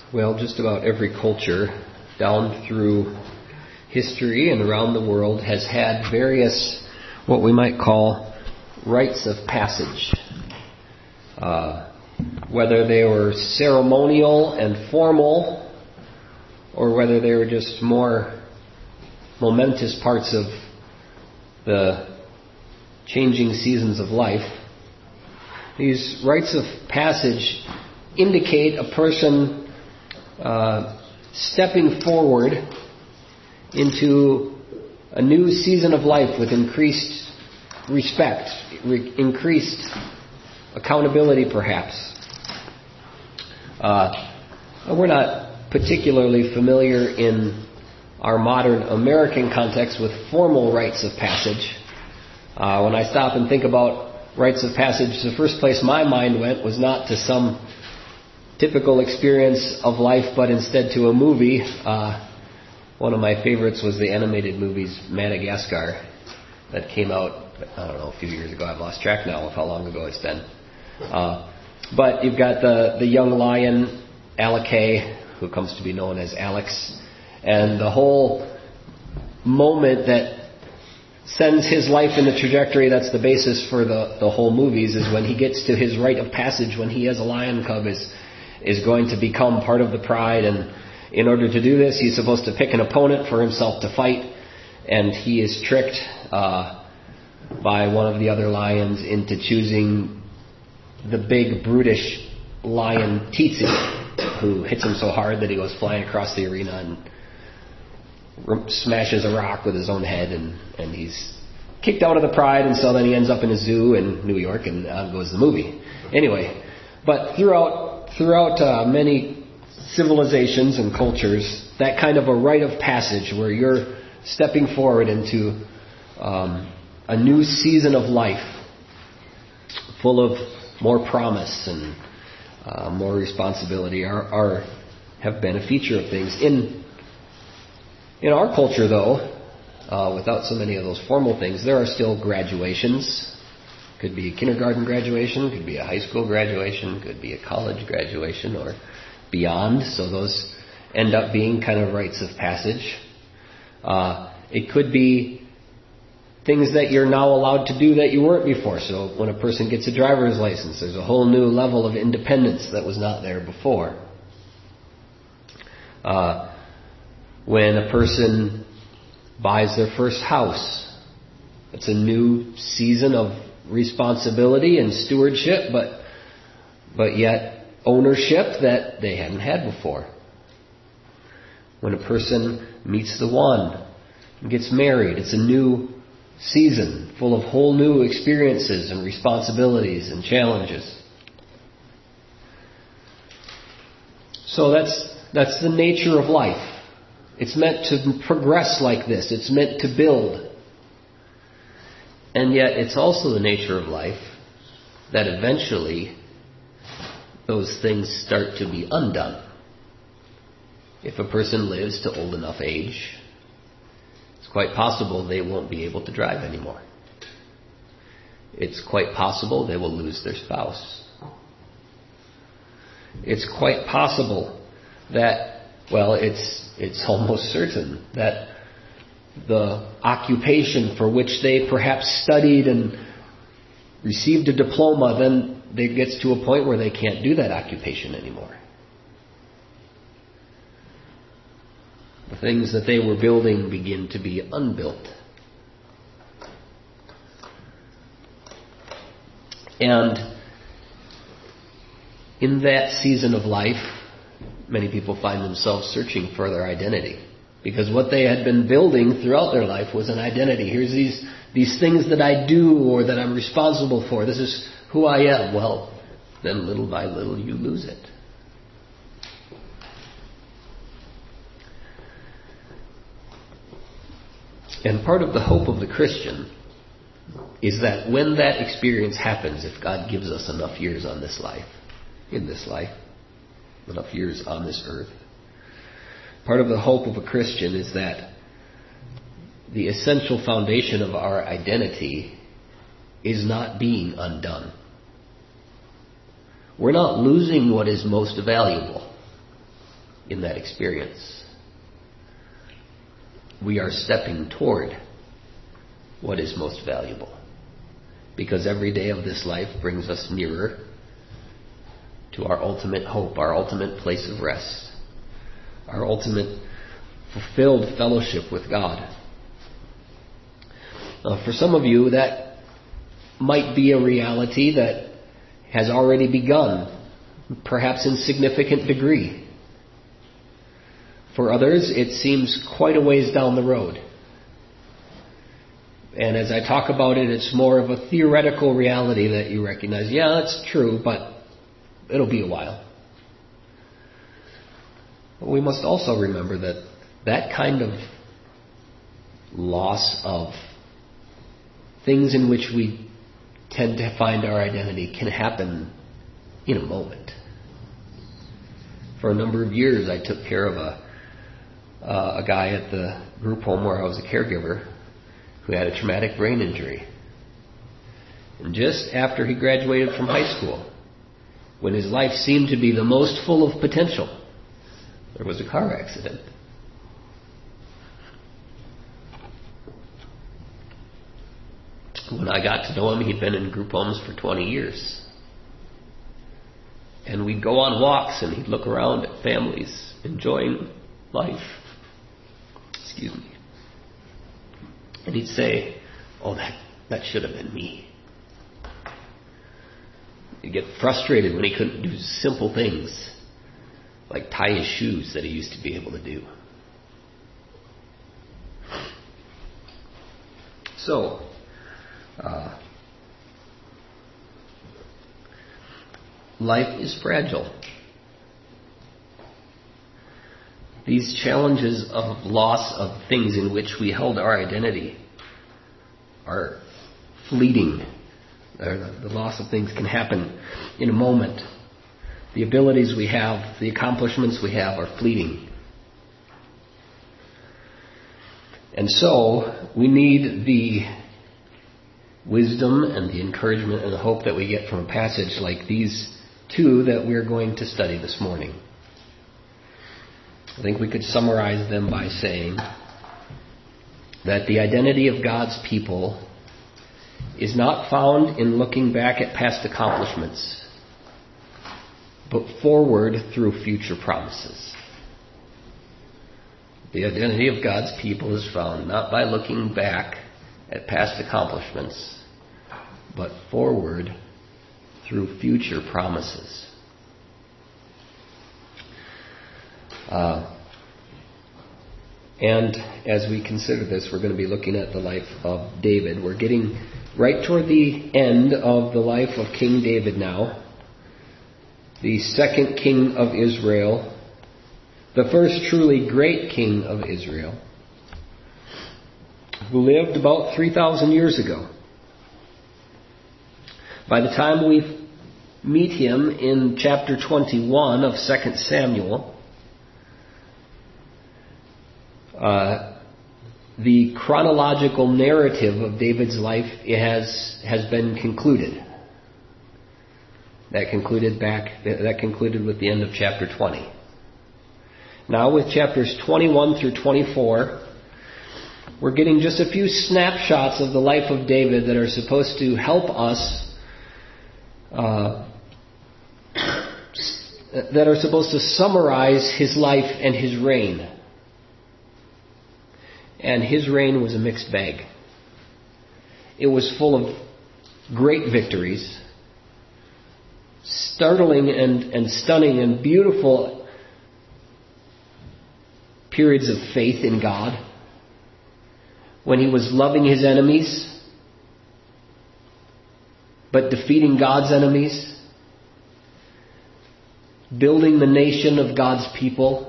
Well, just about every culture down through history and around the world has had various, what we might call, rites of passage. Whether they were ceremonial and formal, or whether they were just more momentous parts of the changing seasons of life. These rites of passage indicate a person stepping forward into a new season of life with increased respect, increased accountability perhaps. We're not particularly familiar in our modern American context with formal rites of passage. When I stop and think about rites of passage, the first place my mind went was not to some typical experience of life, but instead to a movie. One of my favorites was the animated movies Madagascar that came out, I don't know, a few years ago. I've lost track now of how long ago it's been. But you've got the young lion, Alake, who comes to be known as Alex, and the whole moment that sends his life in the trajectory that's the basis for the whole movies is when he gets to his rite of passage, when he as a lion cub is going to become part of the pride. And in order to do this, he's supposed to pick an opponent for himself to fight, and he is tricked by one of the other lions into choosing the big, brutish lion Tsitsi, who hits him so hard that he goes flying across the arena and smashes a rock with his own head, and he's kicked out of the pride, and so then he ends up in a zoo in New York, and on goes the movie. Anyway, but throughout many civilizations and cultures, that kind of a rite of passage where you're stepping forward into a new season of life full of more promise and more responsibility have been a feature of things. In our culture, though, without so many of those formal things, there are still graduations. Could be a kindergarten graduation, could be a high school graduation, could be a college graduation or beyond. So those end up being kind of rites of passage. It could be things that you're now allowed to do that you weren't before. So when a person gets a driver's license, there's a whole new level of independence that was not there before. When a person buys their first house, it's a new season of responsibility and stewardship, but yet ownership that they hadn't had before. When a person meets the one and gets married, it's a new season full of whole new experiences and responsibilities and challenges. So that's the nature of life. It's meant to progress like this. It's meant to build. And yet it's also the nature of life that eventually those things start to be undone. If a person lives to old enough age, it's quite possible they won't be able to drive anymore. It's quite possible they will lose their spouse. It's quite possible that, well, it's almost certain that the occupation for which they perhaps studied and received a diploma, then it gets to a point where they can't do that occupation anymore. The things that they were building begin to be unbuilt. And in that season of life, many people find themselves searching for their identity. Because what they had been building throughout their life was an identity. Here's these things that I do or that I'm responsible for. This is who I am. Well, then little by little you lose it. And part of the hope of the Christian is that when that experience happens, if God gives us enough years on this life, enough years on this earth, part of the hope of a Christian is that the essential foundation of our identity is not being undone. We're not losing what is most valuable. in that experience. We are stepping toward what is most valuable. Because every day of this life brings us nearer to our ultimate hope, our ultimate place of rest, our ultimate fulfilled fellowship with God. For some of you, that might be a reality that has already begun, perhaps in significant degree. For others, it seems quite a ways down the road. And as I talk about it, it's more of a theoretical reality that you recognize. Yeah, that's true, but it'll be a while. But we must also remember that that kind of loss of things in which we tend to find our identity can happen in a moment. For a number of years, I took care of a guy at the group home where I was a caregiver who had a traumatic brain injury. And just after he graduated from high school, when his life seemed to be the most full of potential, there was a car accident. When I got to know him, he'd been in group homes for 20 years. And we'd go on walks and he'd look around at families enjoying life. Excuse me. And he'd say, oh, that should have been me. He'd get frustrated when he couldn't do simple things like tie his shoes that he used to be able to do. So, life is fragile. These challenges of loss of things in which we held our identity are fleeting. The loss of things can happen in a moment. The abilities we have, the accomplishments we have are fleeting. And so, we need the wisdom and the encouragement and the hope that we get from a passage like these two that we're going to study this morning. I think we could summarize them by saying that the identity of God's people is not found in looking back at past accomplishments, but forward through future promises. The identity of God's people is found not by looking back at past accomplishments, but forward through future promises. And as we consider this, we're going to be looking at the life of David. We're getting right toward the end of the life of King David now, the second king of Israel, the first truly great king of Israel, who lived about 3,000 years ago. By the time we meet him in chapter 21 of 2 Samuel, the chronological narrative of David's life has been concluded. That concluded with the end of chapter 20. Now with chapters 21 through 24, we're getting just a few snapshots of the life of David that are supposed to help us, that are supposed to summarize his life and his reign. And his reign was a mixed bag. It was full of great victories, startling and stunning and beautiful periods of faith in God, when he was loving his enemies, but defeating God's enemies, building the nation of God's people,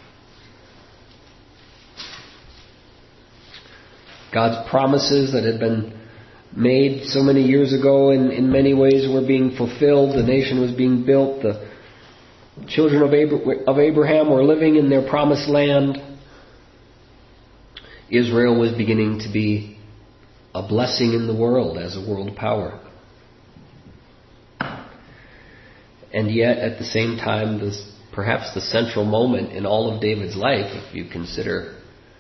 God's promises that had been made so many years ago in many ways were being fulfilled. The nation was being built. The children of Abraham were living in their promised land. Israel was beginning to be a blessing in the world as a world power. And yet, at the same time, perhaps the central moment in all of David's life, if you consider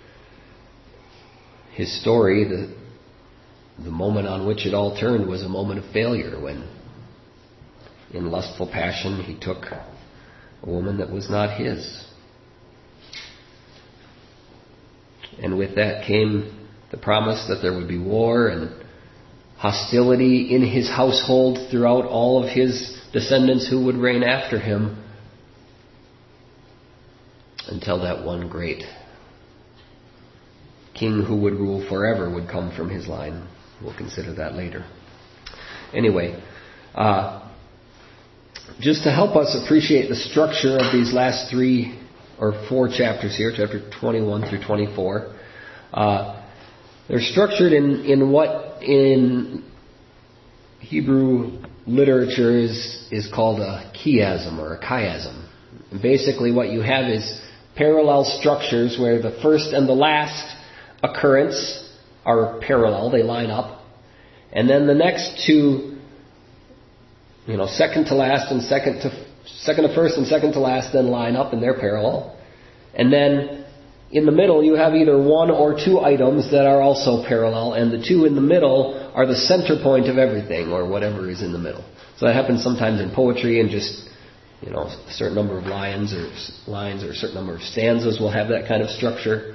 his story. The moment on which it all turned was a moment of failure when, in lustful passion, he took a woman that was not his. And with that came the promise that there would be war and hostility in his household throughout all of his descendants who would reign after him, until that one great king who would rule forever would come from his line. We'll consider that later. Anyway, just to help us appreciate the structure of these last 3 or 4 chapters here, chapter 21 through 24, they're structured in what in Hebrew literature is called a chiasm or a chiasm. And basically what you have is parallel structures where the first and the last occurrence are parallel, they line up. And then the next 2, second to last and second to first and second to last then line up and they're parallel. And then in the middle you have either 1 or 2 items that are also parallel, and the 2 in the middle are the center point of everything, or whatever is in the middle. So that happens sometimes in poetry, and just a certain number of lines or a certain number of stanzas will have that kind of structure.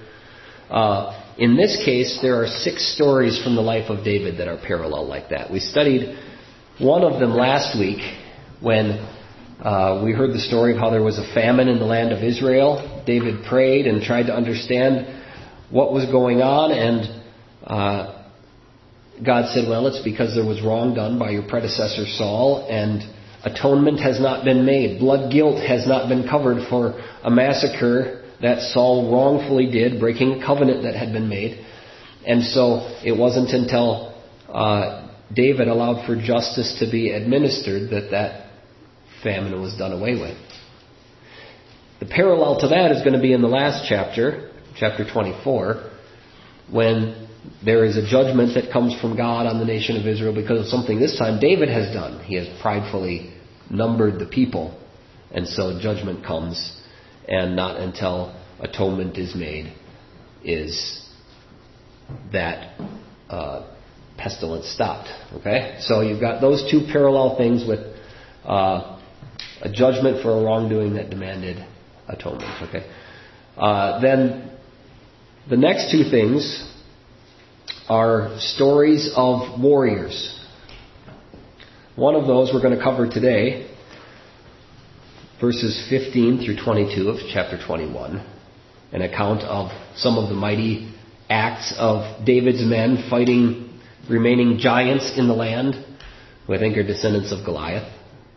In this case, there are 6 stories from the life of David that are parallel like that. We studied one of them last week when we heard the story of how there was a famine in the land of Israel. David prayed and tried to understand what was going on, and God said, well, it's because there was wrong done by your predecessor Saul, and atonement has not been made. Blood guilt has not been covered for a massacre that Saul wrongfully did, breaking a covenant that had been made. And so it wasn't until David allowed for justice to be administered that famine was done away with. The parallel to that is going to be in the last chapter, chapter 24, when there is a judgment that comes from God on the nation of Israel because of something this time David has done. He has pridefully numbered the people, and so judgment comes. And not until atonement is made is that pestilence stopped. Okay? So you've got those 2 parallel things with a judgment for a wrongdoing that demanded atonement. Okay? Then the next 2 things are stories of warriors. One of those we're going to cover today, verses 15 through 22 of chapter 21, an account of some of the mighty acts of David's men fighting remaining giants in the land, who I think are descendants of Goliath.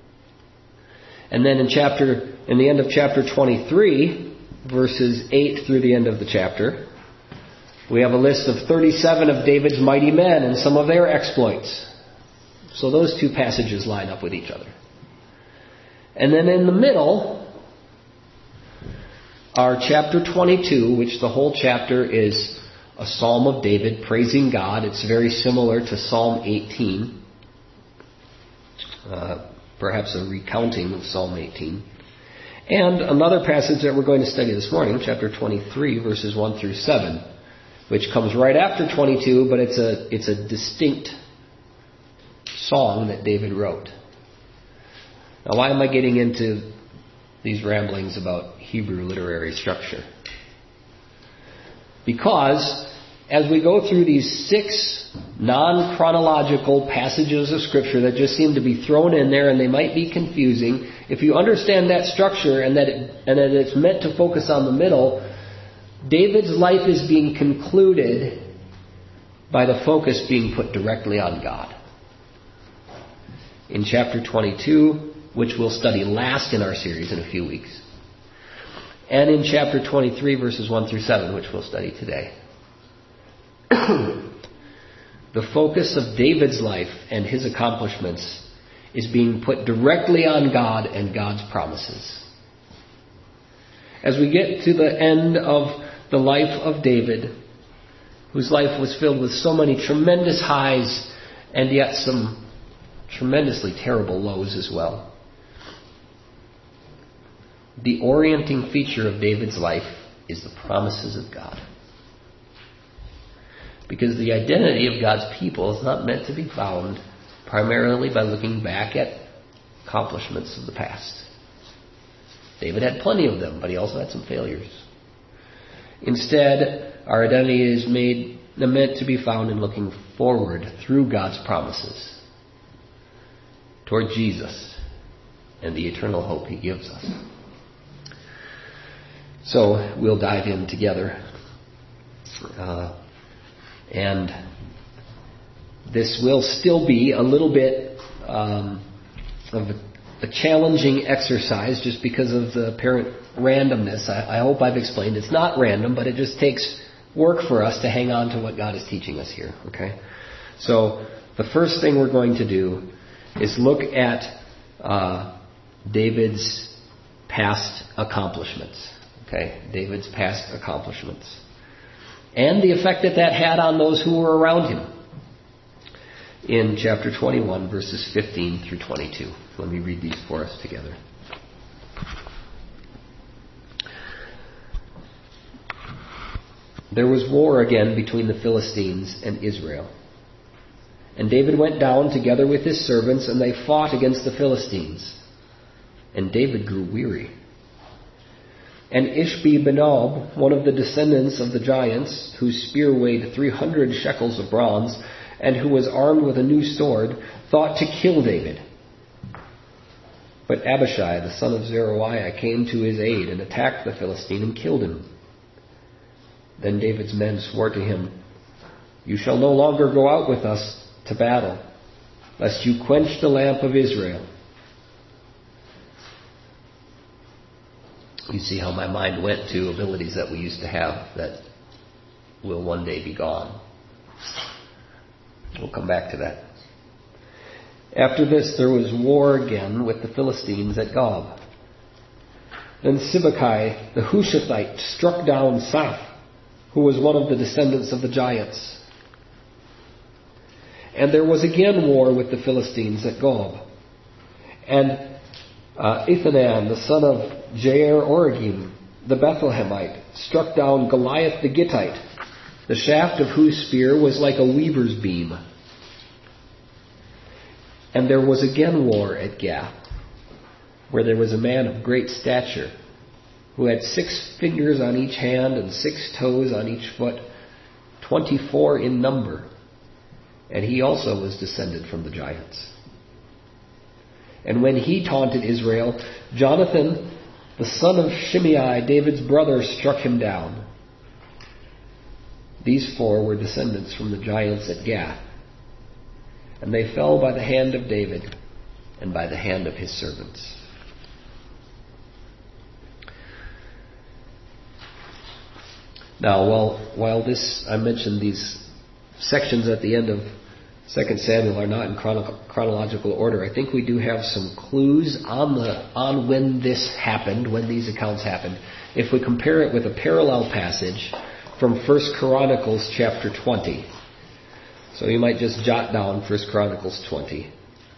And then in the end of chapter 23, verses 8 through the end of the chapter, we have a list of 37 of David's mighty men and some of their exploits. So those 2 passages line up with each other. And then in the middle are chapter 22, which the whole chapter is a psalm of David praising God. It's very similar to Psalm 18, perhaps a recounting of Psalm 18. And another passage that we're going to study this morning, chapter 23, verses 1 through 7, which comes right after 22, but it's a distinct song that David wrote. Now, why am I getting into these ramblings about Hebrew literary structure? Because as we go through these 6 non-chronological passages of Scripture that just seem to be thrown in there and they might be confusing, if you understand that structure and that it's meant to focus on the middle, David's life is being concluded by the focus being put directly on God. In chapter 22, which we'll study last in our series in a few weeks, and in chapter 23, verses 1 through 7, which we'll study today. The focus of David's life and his accomplishments is being put directly on God and God's promises. As we get to the end of the life of David, whose life was filled with so many tremendous highs and yet some tremendously terrible lows as well, the orienting feature of David's life is the promises of God. Because the identity of God's people is not meant to be found primarily by looking back at accomplishments of the past. David had plenty of them, but he also had some failures. Instead, our identity is meant to be found in looking forward through God's promises toward Jesus and the eternal hope He gives us. So we'll dive in together. And this will still be a little bit of a challenging exercise just because of the apparent randomness. I hope I've explained it's not random, but it just takes work for us to hang on to what God is teaching us here. Okay? So the first thing we're going to do is look at David's past accomplishments. Okay? David's past accomplishments. And the effect that had on those who were around him. In chapter 21, verses 15 through 22. Let me read these for us together. There was war again between the Philistines and Israel. And David went down together with his servants, and they fought against the Philistines. And David grew weary. And Ishbi-Benob, one of the descendants of the giants, whose spear weighed 300 shekels of bronze, and who was armed with a new sword, thought to kill David. But Abishai, the son of Zeruiah, came to his aid and attacked the Philistine and killed him. Then David's men swore to him, "You shall no longer go out with us to battle, lest you quench the lamp of Israel." You see how my mind went to abilities that we used to have that will one day be gone. We'll come back to that. After this, there was war again with the Philistines at Gob. Then Sibbecai, the Hushathite, struck down Saph, who was one of the descendants of the giants. And there was again war with the Philistines at Gob. And Ethanan, the son of Jair-Oregim, the Bethlehemite, struck down Goliath the Gittite, the shaft of whose spear was like a weaver's beam. And there was again war at Gath, where there was a man of great stature, who had 6 fingers on each hand and 6 toes on each foot, 24 in number. And he also was descended from the giants. And when he taunted Israel, Jonathan, the son of Shimei, David's brother, struck him down. These 4 were descendants from the giants at Gath. And they fell by the hand of David and by the hand of his servants. Now, while I mentioned these sections at the end of 2 Samuel are not in chronological order, I think we do have some clues on when this happened, when these accounts happened. If we compare it with a parallel passage from 1 Chronicles chapter 20. So you might just jot down 1 Chronicles 20.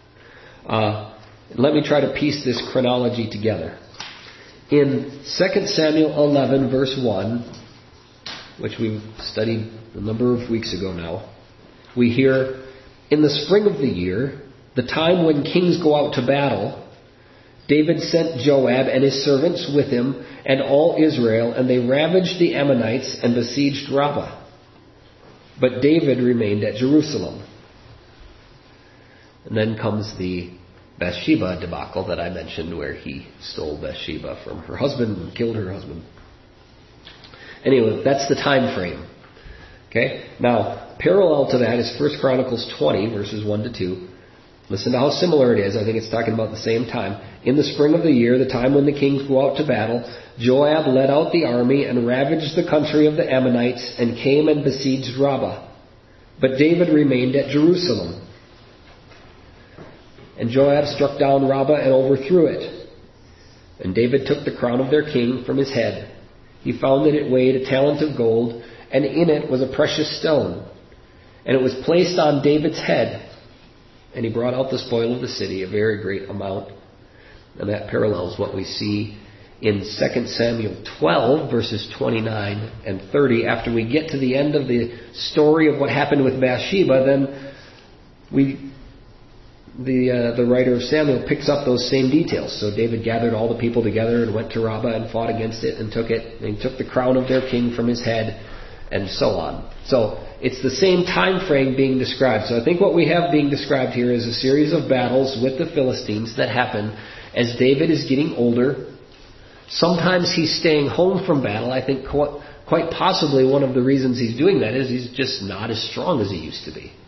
Let me try to piece this chronology together. In 2 Samuel 11, verse 1, which we studied a number of weeks ago now, we hear, "In the spring of the year, the time when kings go out to battle, David sent Joab and his servants with him and all Israel, and they ravaged the Ammonites and besieged Rabbah. But David remained at Jerusalem." And then comes the Bathsheba debacle that I mentioned, where he stole Bathsheba from her husband and killed her husband. Anyway, that's the time frame. Okay? Now, parallel to that is 1 Chronicles 20, verses 1 to 2. Listen to how similar it is. I think it's talking about the same time. "In the spring of the year, the time when the kings go out to battle, Joab led out the army and ravaged the country of the Ammonites and came and besieged Rabbah. But David remained at Jerusalem. And Joab struck down Rabbah and overthrew it. And David took the crown of their king from his head. He found that it weighed a talent of gold, and in it was a precious stone. And it was placed on David's head. And he brought out the spoil of the city, a very great amount." And that parallels what we see in 2 Samuel 12, verses 29 and 30, after we get to the end of the story of what happened with Bathsheba, then the writer of Samuel picks up those same details. So David gathered all the people together and went to Rabbah and fought against it and took it. And he took the crown of their king from his head, and so on. So it's the same time frame being described. So I think what we have being described here is a series of battles with the Philistines that happen as David is getting older. Sometimes he's staying home from battle. I think quite possibly one of the reasons he's doing that is he's just not as strong as he used to be.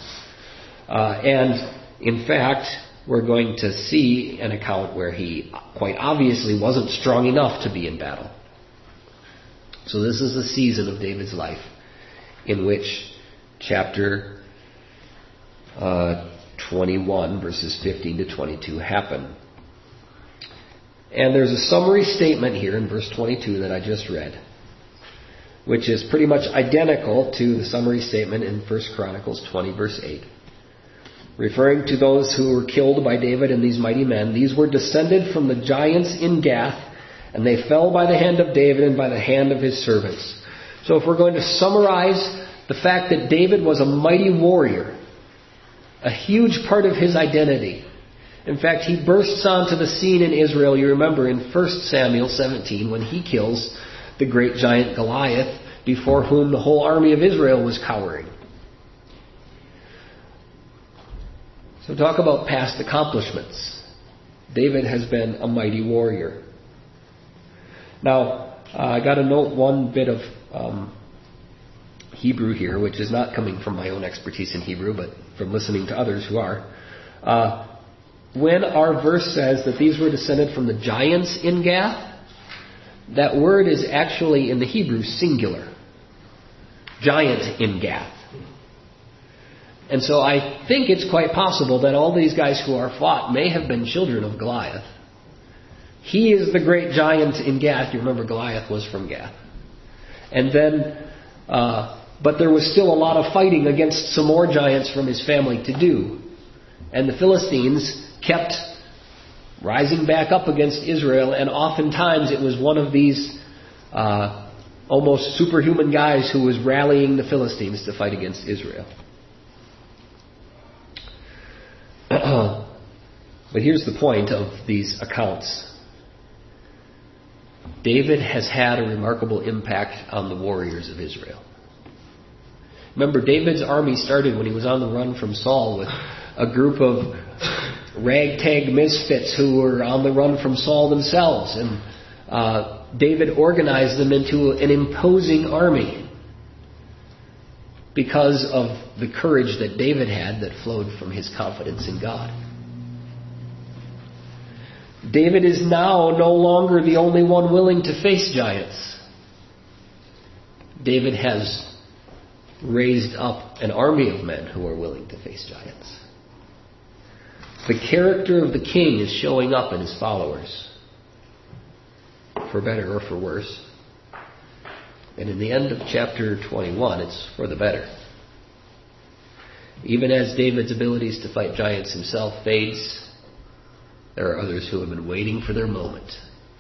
And in fact, we're going to see an account where he quite obviously wasn't strong enough to be in battle. So this is a season of David's life in which chapter 21, verses 15 to 22 happen. And there's a summary statement here in verse 22 that I just read, which is pretty much identical to the summary statement in 1 Chronicles 20, verse 8. Referring to those who were killed by David and these mighty men, these were descended from the giants in Gath, and they fell by the hand of David and by the hand of his servants. So if we're going to summarize the fact that David was a mighty warrior, a huge part of his identity. In fact, he bursts onto the scene in Israel, you remember in 1 Samuel 17, when he kills the great giant Goliath, before whom the whole army of Israel was cowering. So talk about past accomplishments. David has been a mighty warrior. Now, I got to note one bit of Hebrew here, which is not coming from my own expertise in Hebrew, but from listening to others who are. When our verse says that these were descended from the giants in Gath, that word is actually in the Hebrew singular. Giant in Gath. And so I think it's quite possible that all these guys who are fought may have been children of Goliath. He is the great giant in Gath. You remember Goliath was from Gath. And then, but there was still a lot of fighting against some more giants from his family to do. And the Philistines kept rising back up against Israel, and oftentimes it was one of these almost superhuman guys who was rallying the Philistines to fight against Israel. But here's the point of these accounts. David has had a remarkable impact on the warriors of Israel. Remember, David's army started when he was on the run from Saul with a group of ragtag misfits who were on the run from Saul themselves. And David organized them into an imposing army because of the courage that David had that flowed from his confidence in God. David is now no longer the only one willing to face giants. David has raised up an army of men who are willing to face giants. The character of the king is showing up in his followers, for better or for worse. And in the end of chapter 21, it's for the better. Even as David's abilities to fight giants himself fades, there are others who have been waiting for their moment.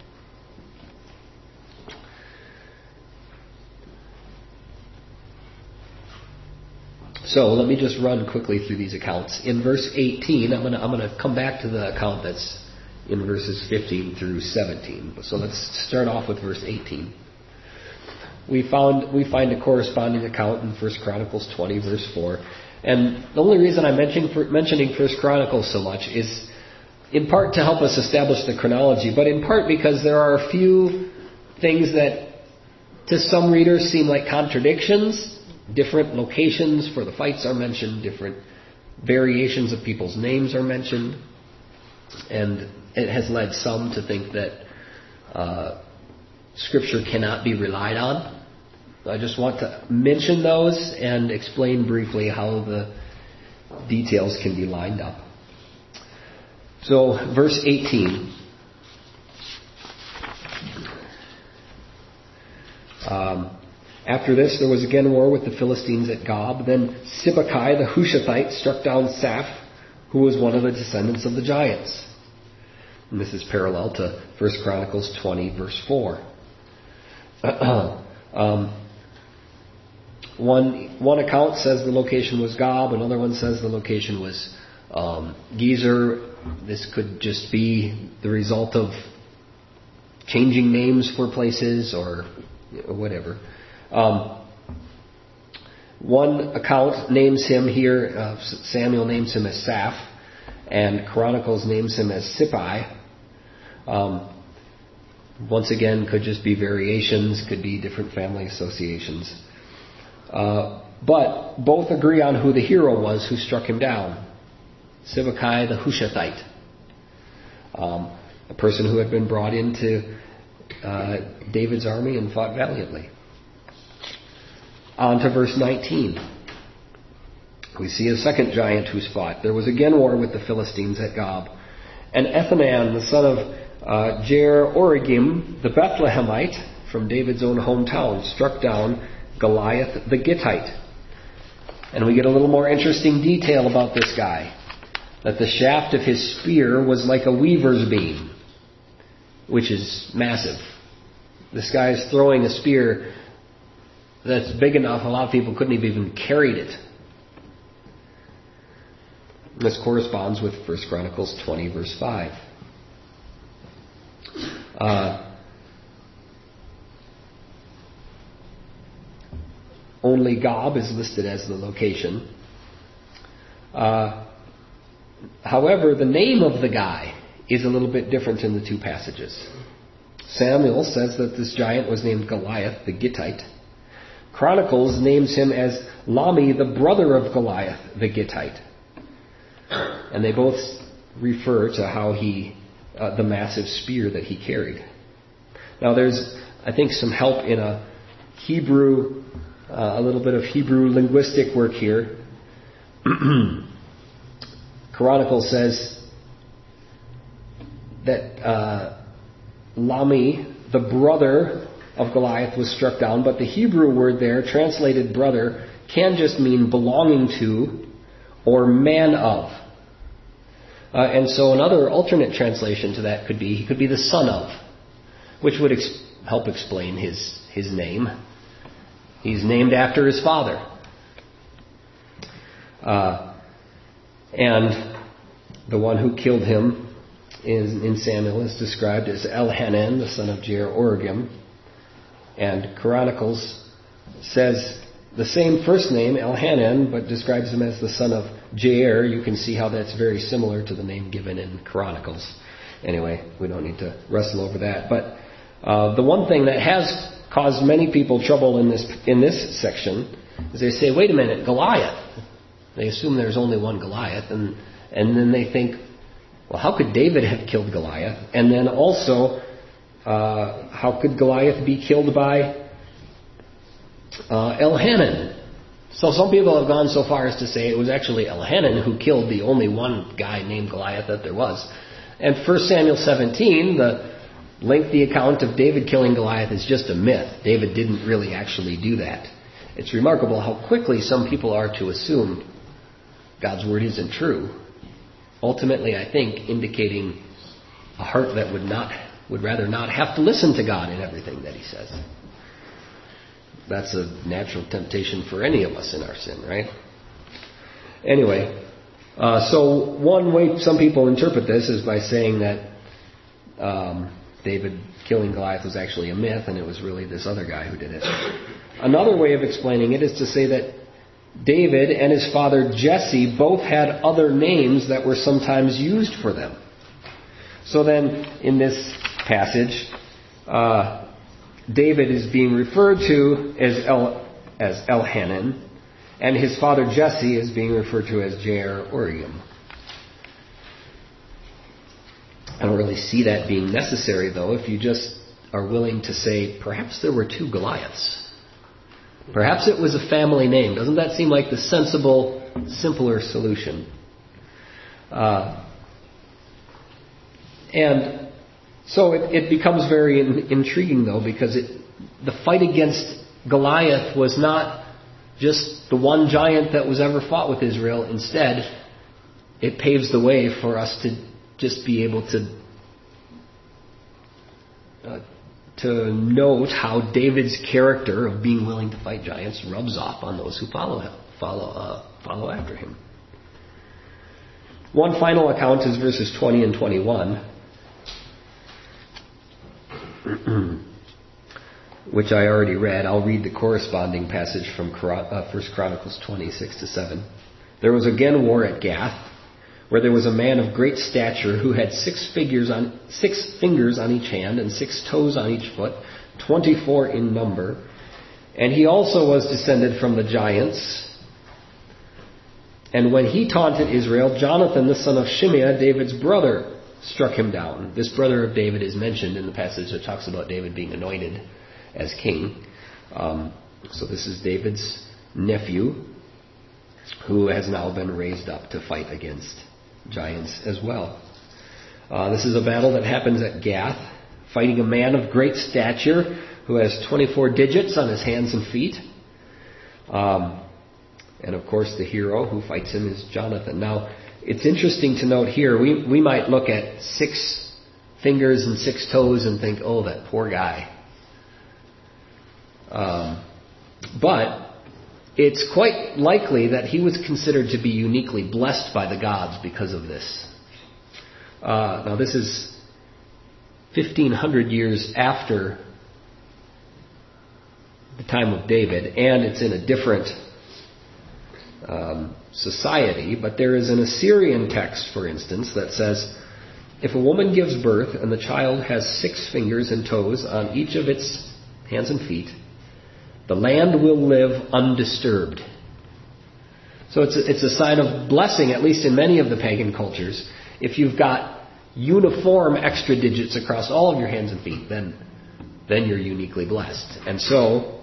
So let me just run quickly through these accounts. In verse 18, I'm going to come back to the account that's in verses 15 through 17. So let's start off with verse 18. We find a corresponding account in 1 Chronicles 20, verse 4. And the only reason I'm mentioning 1 Chronicles so much is in part to help us establish the chronology, but in part because there are a few things that to some readers seem like contradictions. Different locations for the fights are mentioned, different variations of people's names are mentioned, and it has led some to think that Scripture cannot be relied on. I just want to mention those and explain briefly how the details can be lined up. So, verse 18. After this, there was again war with the Philistines at Gob. Then Sibbecai the Hushathite struck down Saph, who was one of the descendants of the giants. And this is parallel to 1 Chronicles 20, verse 4. One account says the location was Gob, another one says the location was Gezer. This could just be the result of changing names for places or whatever. One account names him here, Samuel names him as Saph, and Chronicles names him as Sippai. Once again, could just be variations, could be different family associations. But both agree on who the hero was who struck him down. Sibbecai the Hushathite. A person who had been brought into David's army and fought valiantly. On to verse 19. We see a second giant who's fought. There was again war with the Philistines at Gob. And Ethanan, the son of Jair-Oregim, the Bethlehemite, from David's own hometown, struck down Goliath the Gittite. And we get a little more interesting detail about this guy. That the shaft of his spear was like a weaver's beam, which is massive. This guy is throwing a spear that's big enough, a lot of people couldn't have even carried it. This corresponds with 1 Chronicles 20, verse 5. Only Gob is listed as the location. However, the name of the guy is a little bit different in the two passages. Samuel says that this giant was named Goliath the Gittite. Chronicles names him as Lami, the brother of Goliath the Gittite. And they both refer to how the massive spear that he carried. Now there's, I think, some help in a little bit of Hebrew linguistic work here. Chronicles says that Lami, the brother of Goliath, was struck down, but the Hebrew word there, translated brother, can just mean belonging to or man of. And so another alternate translation to that could be, he could be the son of, which would help explain his name. He's named after his father. And the one who killed him in Samuel is described as Elhanan, the son of Jair-Oregim. And Chronicles says the same first name, Elhanan, but describes him as the son of Jair. You can see how that's very similar to the name given in Chronicles. Anyway, we don't need to wrestle over that. But the one thing that has caused many people trouble in this section is they say, wait a minute, Goliath. They assume there's only one Goliath, and then they think, well, how could David have killed Goliath? And then also, how could Goliath be killed by Elhanan? So some people have gone so far as to say it was actually Elhanan who killed the only one guy named Goliath that there was. And 1 Samuel 17, the lengthy account of David killing Goliath, is just a myth. David didn't really actually do that. It's remarkable how quickly some people are to assume God's word isn't true. Ultimately, I think, indicating a heart that would rather not have to listen to God in everything that he says. That's a natural temptation for any of us in our sin, right? Anyway, so one way some people interpret this is by saying that David killing Goliath was actually a myth and it was really this other guy who did it. Another way of explaining it is to say that David and his father Jesse both had other names that were sometimes used for them. So then, in this passage, David is being referred to as Elhanan, and his father Jesse is being referred to as Jair-Oregim. I don't really see that being necessary, though, if you just are willing to say, perhaps there were two Goliaths. Perhaps it was a family name. Doesn't that seem like the sensible, simpler solution? And so it becomes very intriguing, though, because the fight against Goliath was not just the one giant that was ever fought with Israel. Instead, it paves the way for us to just be able to to note how David's character of being willing to fight giants rubs off on those who follow after him. One final account is verses 20 and 21, which I already read. I'll read the corresponding passage from 1 Chronicles 20:6-7. There was again war at Gath, where there was a man of great stature who had 6 fingers on each hand and 6 toes on each foot, 24 in number. And he also was descended from the giants. And when he taunted Israel, Jonathan, the son of Shimeah, David's brother, struck him down. This brother of David is mentioned in the passage that talks about David being anointed as king. So this is David's nephew, who has now been raised up to fight against giants as well. This is a battle that happens at Gath, fighting a man of great stature who has 24 digits on his hands and feet. And of course the hero who fights him is Jonathan. Now, it's interesting to note here, we might look at 6 fingers and 6 toes and think, oh, that poor guy. But it's quite likely that he was considered to be uniquely blessed by the gods because of this. Now, this is 1,500 years after the time of David, and it's in a different society. But there is an Assyrian text, for instance, that says, if a woman gives birth and the child has 6 fingers and toes on each of its hands and feet, the land will live undisturbed. So it's a sign of blessing, at least in many of the pagan cultures. If you've got uniform extra digits across all of your hands and feet, then you're uniquely blessed. And so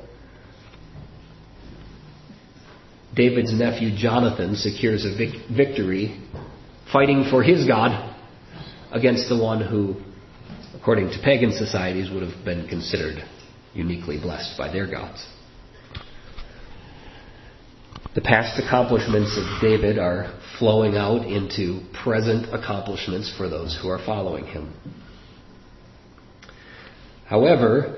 David's nephew Jonathan secures a victory fighting for his God against the one who, according to pagan societies, would have been considered uniquely blessed by their gods. The past accomplishments of David are flowing out into present accomplishments for those who are following him. However,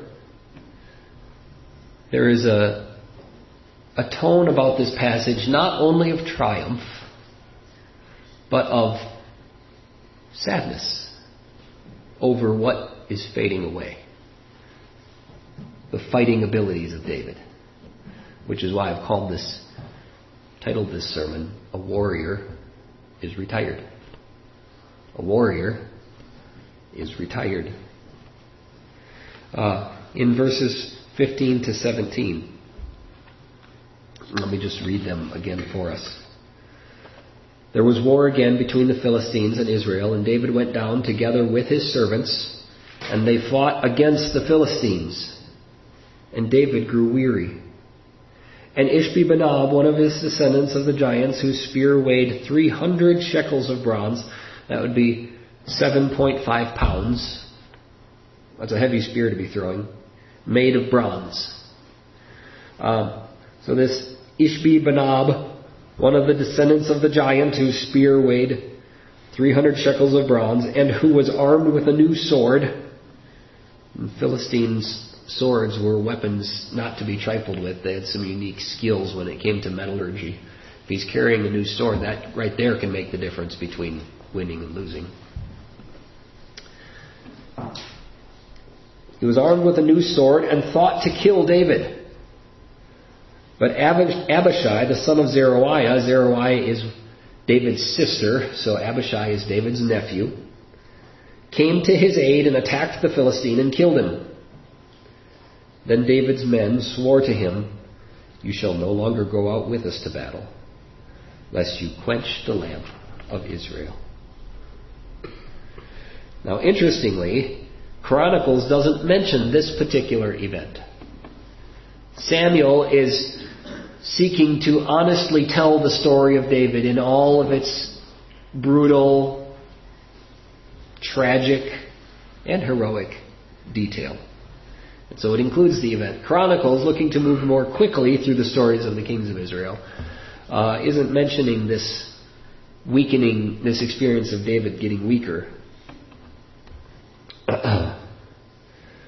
there is a tone about this passage not only of triumph, but of sadness over what is fading away. The fighting abilities of David, which is why I've titled this sermon, A Warrior is Retired. A warrior is retired. In verses 15 to 17, let me just read them again for us. There was war again between the Philistines and Israel, and David went down together with his servants, and they fought against the Philistines. And David grew weary. And Ishbi-Benob, one of his descendants of the giants, whose spear weighed 300 shekels of bronze, that would be 7.5 pounds. That's a heavy spear to be throwing, made of bronze. So this Ishbi-Benob, one of the descendants of the giant, whose spear weighed 300 shekels of bronze, and who was armed with a new sword. And Philistines' swords were weapons not to be trifled with. They had some unique skills when it came to metallurgy. If he's carrying a new sword, that right there can make the difference between winning and losing. He was armed with a new sword and thought to kill David. But Abishai, the son of Zeruiah is David's sister, so Abishai is David's nephew, came to his aid and attacked the Philistine and killed him. Then David's men swore to him, "You shall no longer go out with us to battle, lest you quench the lamp of Israel." Now, interestingly, Chronicles doesn't mention this particular event. Samuel is seeking to honestly tell the story of David in all of its brutal, tragic, and heroic detail. And so it includes the event. Chronicles, looking to move more quickly through the stories of the kings of Israel, isn't mentioning this experience of David getting weaker.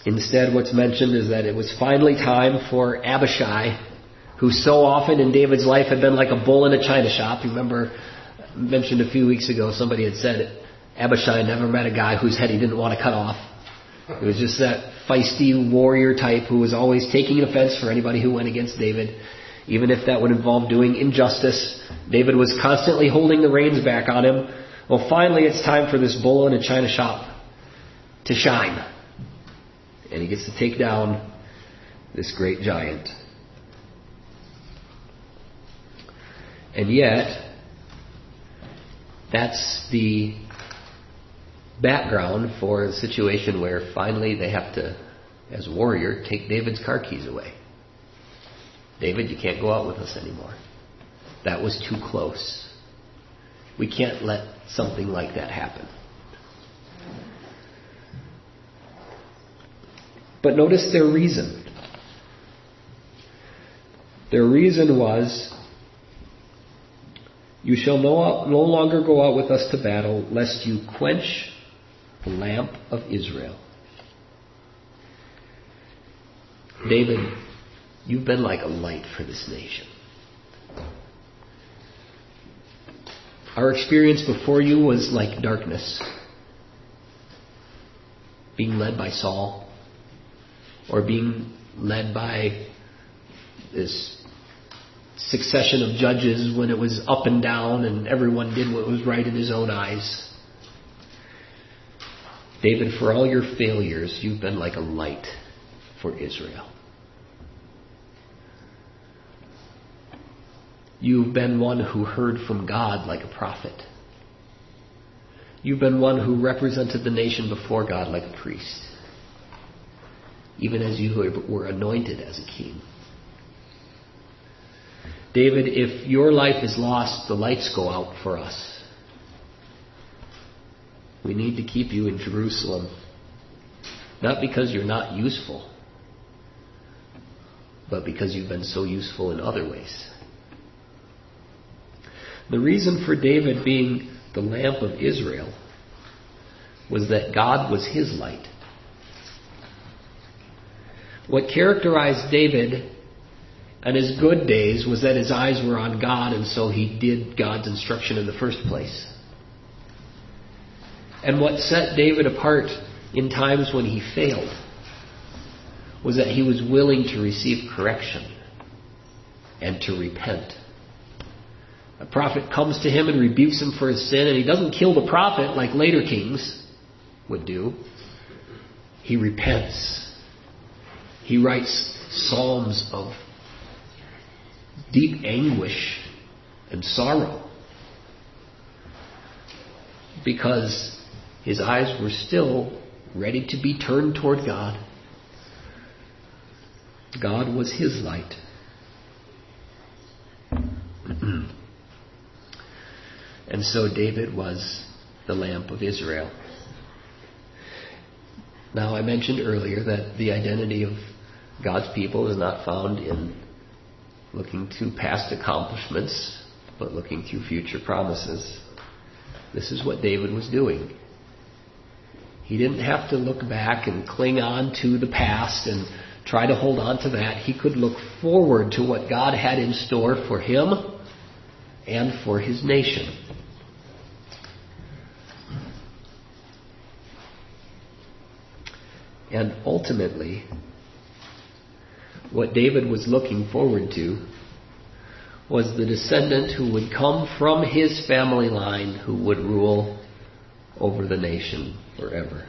Instead, what's mentioned is that it was finally time for Abishai, who so often in David's life had been like a bull in a china shop. You remember, I mentioned a few weeks ago, somebody had said Abishai never met a guy whose head he didn't want to cut off. It was just that feisty warrior type who was always taking offense for anybody who went against David, even if that would involve doing injustice. David was constantly holding the reins back on him. Well, finally it's time for this bull in a china shop to shine. And he gets to take down this great giant. And yet, that's the background for the situation where finally they have to, as a warrior, take David's car keys away. David, you can't go out with us anymore. That was too close. We can't let something like that happen. But notice their reason. Their reason was, you shall no longer go out with us to battle, lest you quench the lamp of Israel. David, you've been like a light for this nation. Our experience before you was like darkness. Being led by Saul, or being led by this succession of judges when it was up and down and everyone did what was right in his own eyes. David, for all your failures, you've been like a light for Israel. You've been one who heard from God like a prophet. You've been one who represented the nation before God like a priest, even as you were anointed as a king. David, if your life is lost, the lights go out for us. We need to keep you in Jerusalem, not because you're not useful, but because you've been so useful in other ways. The reason for David being the lamp of Israel was that God was his light. What characterized David and his good days was that his eyes were on God, and so he did God's instruction in the first place. And what set David apart in times when he failed was that he was willing to receive correction and to repent. A prophet comes to him and rebukes him for his sin, and he doesn't kill the prophet like later kings would do. He repents. He writes psalms of deep anguish and sorrow because his eyes were still ready to be turned toward God. God was his light. And so David was the lamp of Israel. Now, I mentioned earlier that the identity of God's people is not found in looking to past accomplishments, but looking to future promises. This is what David was doing. He didn't have to look back and cling on to the past and try to hold on to that. He could look forward to what God had in store for him and for his nation. And ultimately, what David was looking forward to was the descendant who would come from his family line who would rule over the nation forever.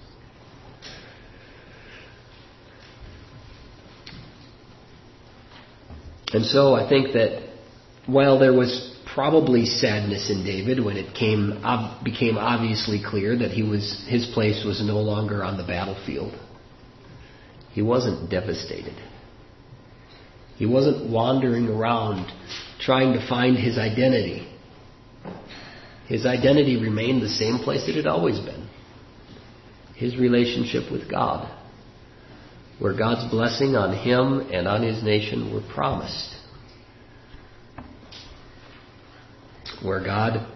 And so I think that while there was probably sadness in David when it became obviously clear that his place was no longer on the battlefield, he wasn't devastated. He wasn't wandering around trying to find his identity. His identity remained the same place it had always been. His relationship with God, where God's blessing on him and on his nation were promised. Where God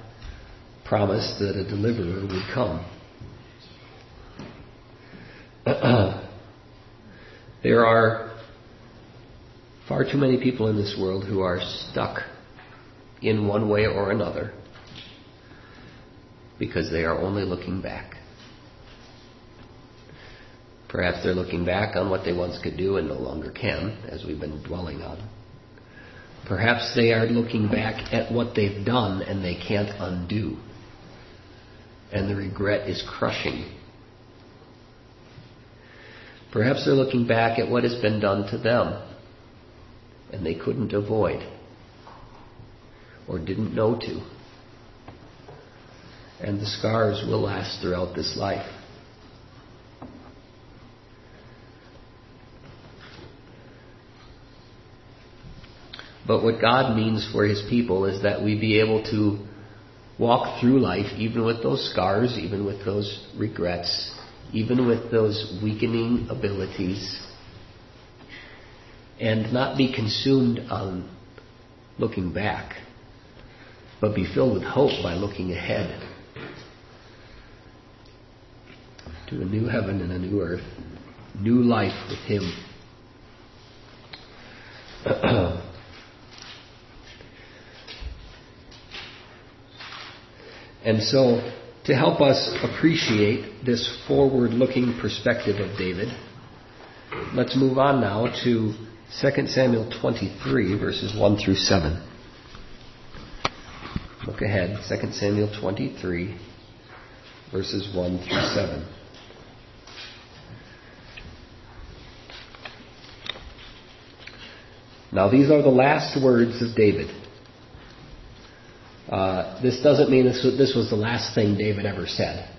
promised that a deliverer would come. There are far too many people in this world who are stuck in one way or another because they are only looking back. Perhaps they're looking back on what they once could do and no longer can, as we've been dwelling on. Perhaps they are looking back at what they've done and they can't undo. And the regret is crushing. Perhaps they're looking back at what has been done to them and they couldn't avoid or didn't know to. And the scars will last throughout this life. But what God means for His people is that we be able to walk through life even with those scars, even with those regrets, even with those weakening abilities, and not be consumed on looking back, but be filled with hope by looking ahead to a new heaven and a new earth, new life with Him. And so, to help us appreciate this forward-looking perspective of David, let's move on now to 2 Samuel 23, verses 1 through 7. Look ahead, 2 Samuel 23, verses 1 through 7. Now these are the last words of David. This doesn't mean this was the last thing David ever said.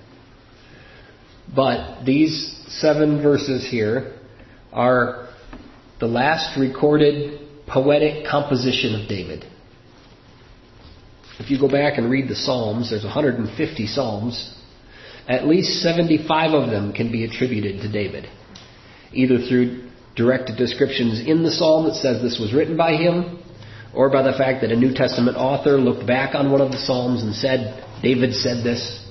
But these 7 verses here are the last recorded poetic composition of David. If you go back and read the Psalms, there's 150 Psalms. At least 75 of them can be attributed to David, either through direct descriptions in the Psalm that says this was written by him, or by the fact that a New Testament author looked back on one of the Psalms and said, David said this.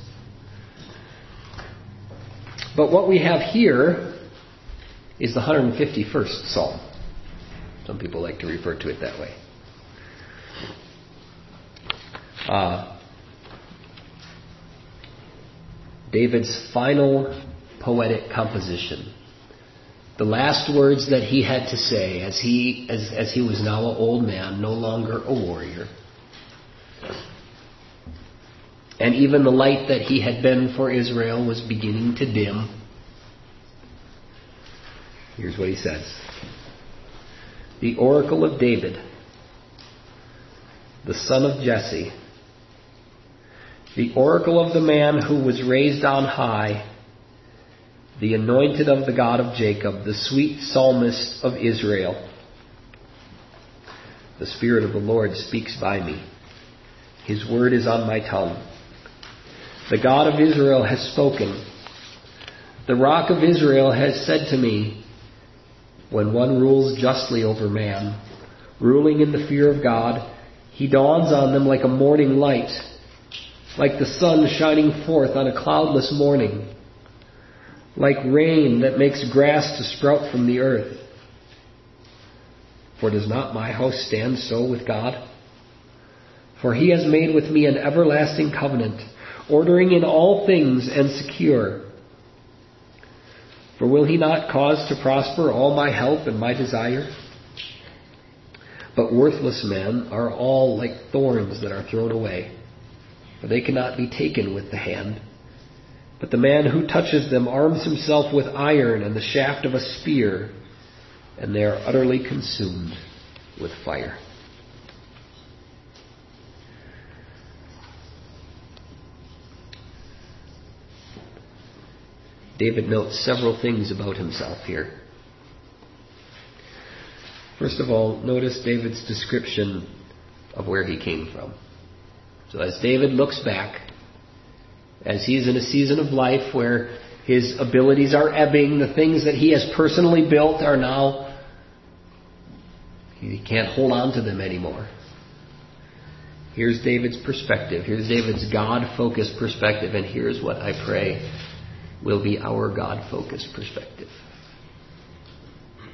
But what we have here is the 151st Psalm. Some people like to refer to it that way. David's final poetic composition. The last words that he had to say as he was now an old man, no longer a warrior. And even the light that he had been for Israel was beginning to dim. Here's what he says. The oracle of David, the son of Jesse, the oracle of the man who was raised on high, the anointed of the God of Jacob, the sweet psalmist of Israel. The Spirit of the Lord speaks by me. His word is on my tongue. The God of Israel has spoken. The Rock of Israel has said to me, when one rules justly over man, ruling in the fear of God, he dawns on them like a morning light, like the sun shining forth on a cloudless morning, like rain that makes grass to sprout from the earth. For does not my house stand so with God? For he has made with me an everlasting covenant, ordering in all things and secure. For will he not cause to prosper all my help and my desire? But worthless men are all like thorns that are thrown away, for they cannot be taken with the hand. But the man who touches them arms himself with iron and the shaft of a spear, and they are utterly consumed with fire. David notes several things about himself here. First of all, notice David's description of where he came from. So as David looks back, as he's in a season of life where his abilities are ebbing, the things that he has personally built are now, he can't hold on to them anymore. Here's David's perspective. Here's David's God-focused perspective. And here's what I pray will be our God-focused perspective.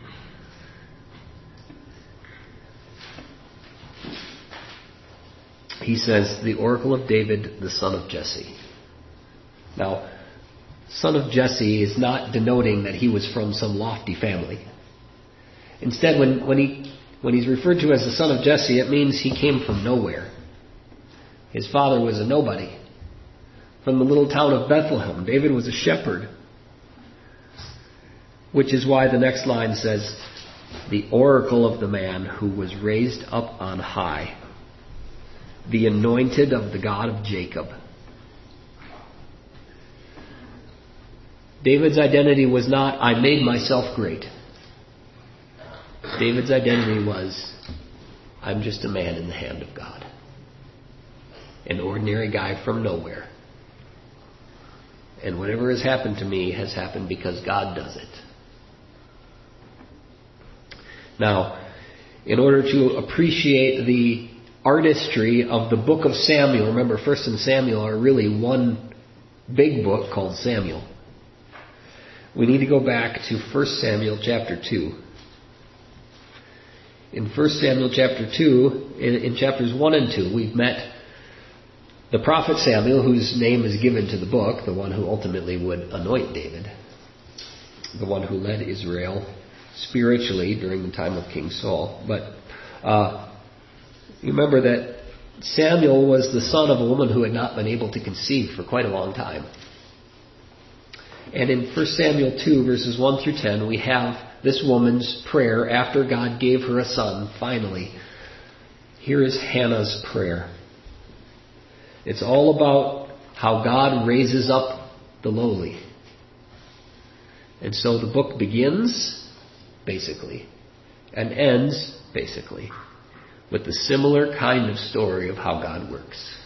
he says, the oracle of David, the son of Jesse. Now, son of Jesse is not denoting that he was from some lofty family. Instead, when he's referred to as the son of Jesse, it means he came from nowhere. His father was a nobody. From the little town of Bethlehem, David was a shepherd. Which is why the next line says, the oracle of the man who was raised up on high, the anointed of the God of Jacob. David's identity was not, I made myself great. David's identity was, I'm just a man in the hand of God. An ordinary guy from nowhere. And whatever has happened to me has happened because God does it. Now, in order to appreciate the artistry of the book of Samuel, remember 1st and Samuel are really one big book called Samuel. We need to go back to 1 Samuel chapter 2. In 1 Samuel chapter 2, in chapters 1 and 2, we've met the prophet Samuel, whose name is given to the book, the one who ultimately would anoint David, the one who led Israel spiritually during the time of King Saul. But you remember that Samuel was the son of a woman who had not been able to conceive for quite a long time. And in 1 Samuel 2, verses 1 through 10, we have this woman's prayer after God gave her a son, finally. Here is Hannah's prayer. It's all about how God raises up the lowly. And so the book begins, basically, and ends, basically, with the similar kind of story of how God works.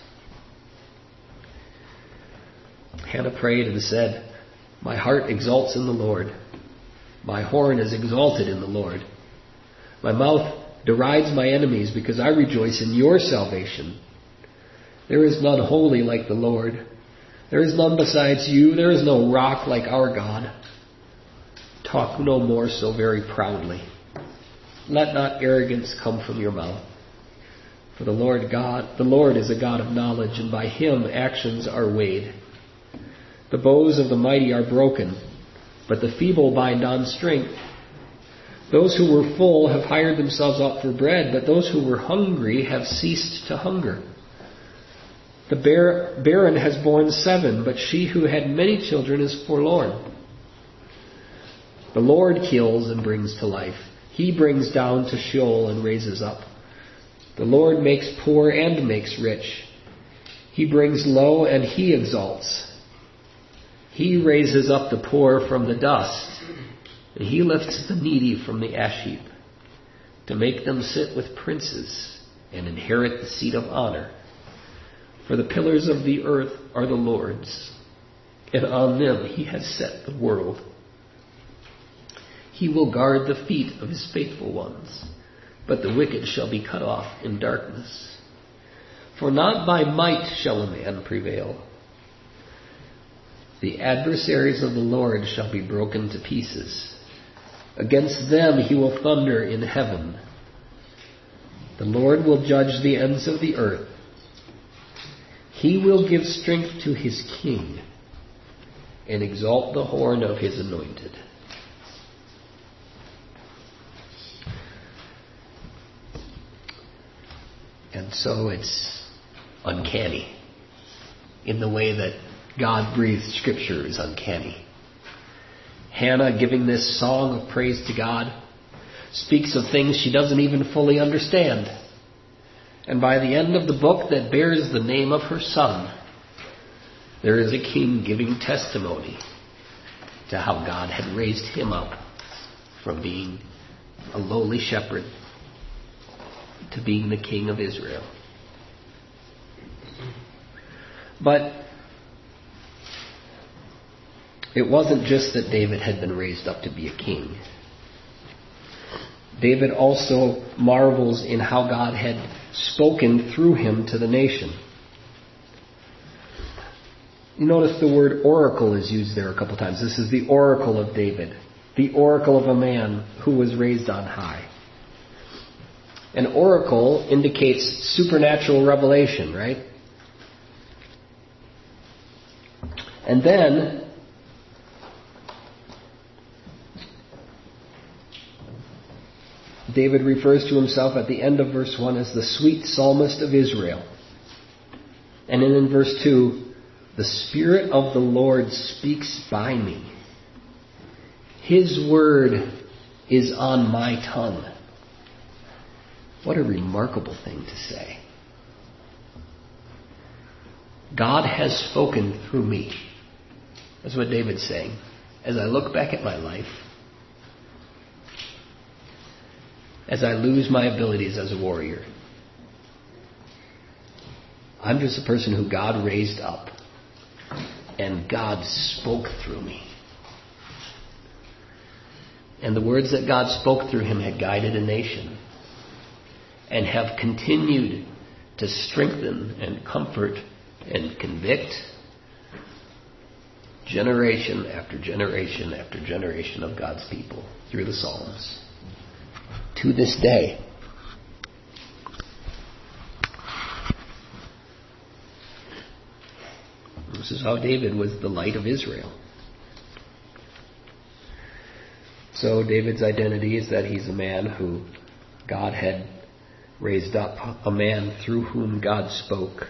Hannah prayed and said, my heart exalts in the Lord. My horn is exalted in the Lord. My mouth derides my enemies because I rejoice in your salvation. There is none holy like the Lord. There is none besides you. There is no rock like our God. Talk no more so very proudly. Let not arrogance come from your mouth. For the Lord is a God of knowledge, and by him actions are weighed. The bows of the mighty are broken, but the feeble bind on strength. Those who were full have hired themselves out for bread, but those who were hungry have ceased to hunger. The barren has borne 7, but she who had many children is forlorn. The Lord kills and brings to life. He brings down to Sheol and raises up. The Lord makes poor and makes rich. He brings low and he exalts. He raises up the poor from the dust, and he lifts the needy from the ash heap, to make them sit with princes and inherit the seat of honor. For the pillars of the earth are the Lord's, and on them he has set the world. He will guard the feet of his faithful ones, but the wicked shall be cut off in darkness. For not by might shall a man prevail. The adversaries of the Lord shall be broken to pieces. Against them he will thunder in heaven. The Lord will judge the ends of the earth. He will give strength to his king and exalt the horn of his anointed. And so it's uncanny in the way that God-breathed Scripture is uncanny. Hannah, giving this song of praise to God, speaks of things she doesn't even fully understand. And by the end of the book that bears the name of her son, there is a king giving testimony to how God had raised him up from being a lowly shepherd to being the king of Israel. But it wasn't just that David had been raised up to be a king. David also marvels in how God had spoken through him to the nation. You notice the word oracle is used there a couple times. This is the oracle of David, the oracle of a man who was raised on high. An oracle indicates supernatural revelation, right? And then David refers to himself at the end of verse 1 as the sweet psalmist of Israel. And then in verse 2, the Spirit of the Lord speaks by me. His word is on my tongue. What a remarkable thing to say. God has spoken through me. That's what David's saying. As I look back at my life, as I lose my abilities as a warrior, I'm just a person who God raised up, and God spoke through me. And the words that God spoke through him had guided a nation and have continued to strengthen and comfort and convict generation after generation after generation of God's people through the Psalms to this day. This is how David was the light of Israel. So David's identity is that he's a man who God had raised up, a man through whom God spoke.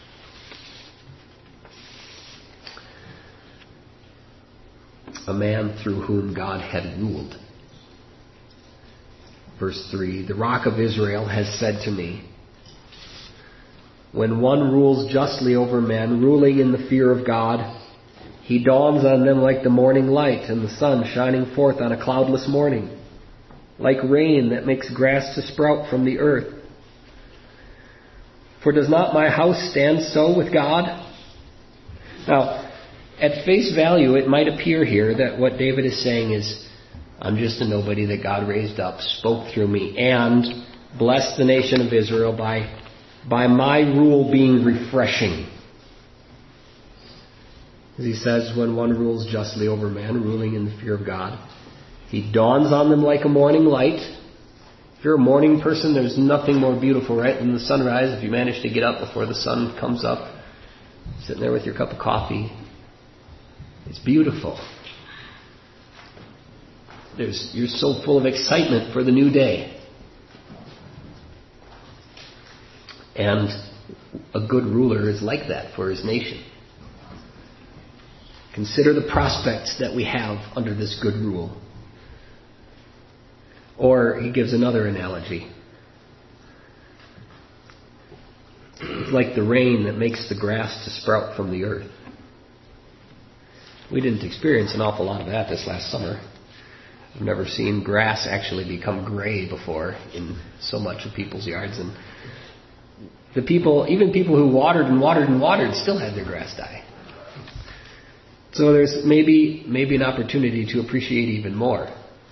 A man through whom God had ruled. Verse 3, the Rock of Israel has said to me, when one rules justly over men, ruling in the fear of God, he dawns on them like the morning light and the sun shining forth on a cloudless morning, like rain that makes grass to sprout from the earth. For does not my house stand so with God? Now, at face value, it might appear here that what David is saying is, I'm just a nobody that God raised up, spoke through me, and blessed the nation of Israel by my rule being refreshing. As he says, when one rules justly over man, ruling in the fear of God, he dawns on them like a morning light. If you're a morning person, there's nothing more beautiful, right, than the sunrise. If you manage to get up before the sun comes up, sitting there with your cup of coffee, it's beautiful. You're so full of excitement for the new day. And a good ruler is like that for his nation. Consider the prospects that we have under this good rule. Or he gives another analogy. It's like the rain that makes the grass to sprout from the earth. We didn't experience an awful lot of that this last summer. I've never seen grass actually become gray before in so much of people's yards. And even people who watered and watered and watered still had their grass die. So there's maybe an opportunity to appreciate even more.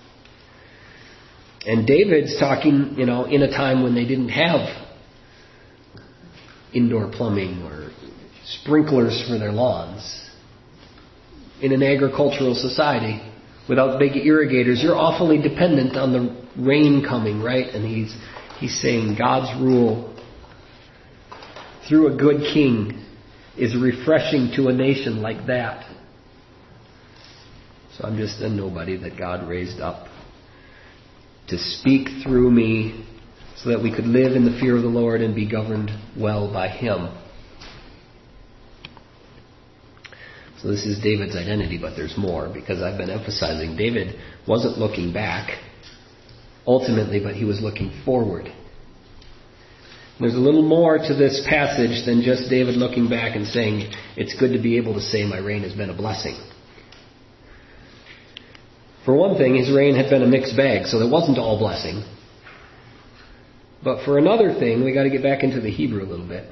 And David's talking, in a time when they didn't have indoor plumbing or sprinklers for their lawns. In an agricultural society, without big irrigators, you're awfully dependent on the rain coming, right? And he's saying God's rule through a good king is refreshing to a nation like that. So I'm just a nobody that God raised up to speak through me so that we could live in the fear of the Lord and be governed well by Him. So this is David's identity, but there's more, because I've been emphasizing David wasn't looking back ultimately, but he was looking forward. There's a little more to this passage than just David looking back and saying, it's good to be able to say my reign has been a blessing. For one thing, his reign had been a mixed bag, so there wasn't all blessing. But for another thing, we got to get back into the Hebrew a little bit.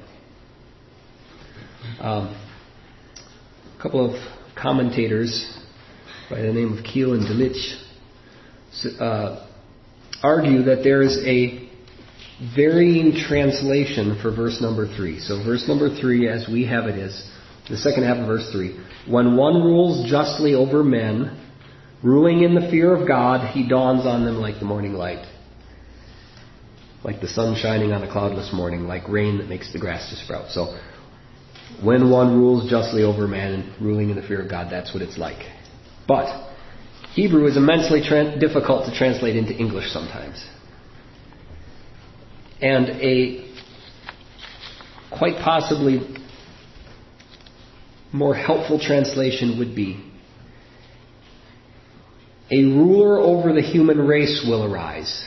A couple of commentators by the name of Kiel and Delitzsch argue that there is a varying translation for verse number 3. So verse number 3, as we have it, is the second half of verse 3. When one rules justly over men, ruling in the fear of God, he dawns on them like the morning light. like the sun shining on a cloudless morning, like rain that makes the grass to sprout. So when one rules justly over man and ruling in the fear of God, that's what it's like. But Hebrew is immensely difficult to translate into English sometimes. And a quite possibly more helpful translation would be, a ruler over the human race will arise.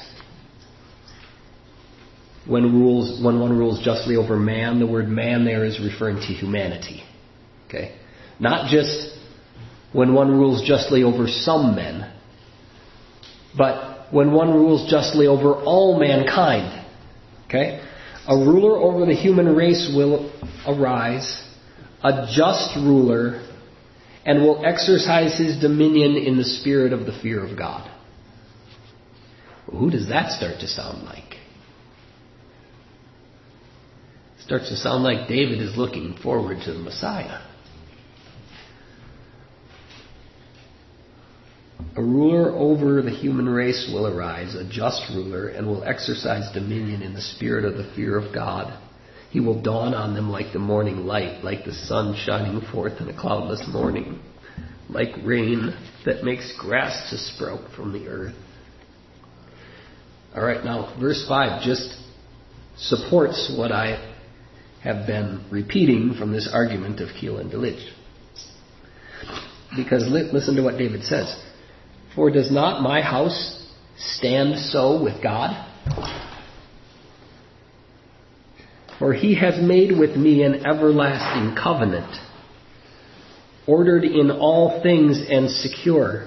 When one rules justly over man, the word man there is referring to humanity. Okay? Not just when one rules justly over some men, but when one rules justly over all mankind. Okay? A ruler over the human race will arise, a just ruler, and will exercise his dominion in the spirit of the fear of God. Well, who does that start to sound like? It starts to sound like David is looking forward to the Messiah. A ruler over the human race will arise, a just ruler, and will exercise dominion in the spirit of the fear of God. He will dawn on them like the morning light, like the sun shining forth in a cloudless morning, like rain that makes grass to sprout from the earth. All right, now verse 5 just supports what I have been repeating from this argument of Keel and Delitzsch. Because listen to what David says. For does not my house stand so with God? For he has made with me an everlasting covenant, ordered in all things and secure.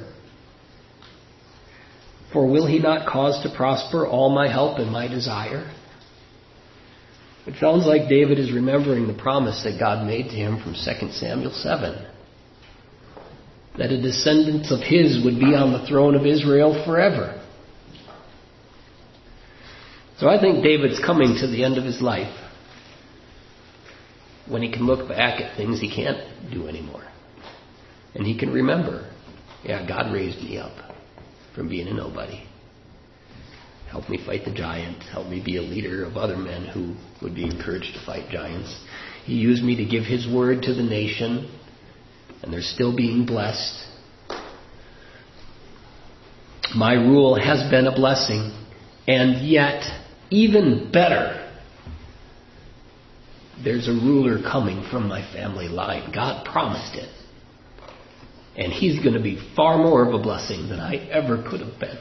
For will he not cause to prosper all my help and my desire? It sounds like David is remembering the promise that God made to him from 2 Samuel 7. That a descendant of his would be on the throne of Israel forever. So I think David's coming to the end of his life when he can look back at things he can't do anymore. And he can remember, yeah, God raised me up from being a nobody. Helped me fight the giant. Helped me be a leader of other men who would be encouraged to fight giants. He used me to give his word to the nation. And they're still being blessed. My rule has been a blessing. And yet, even better, there's a ruler coming from my family line. God promised it. And he's going to be far more of a blessing than I ever could have been.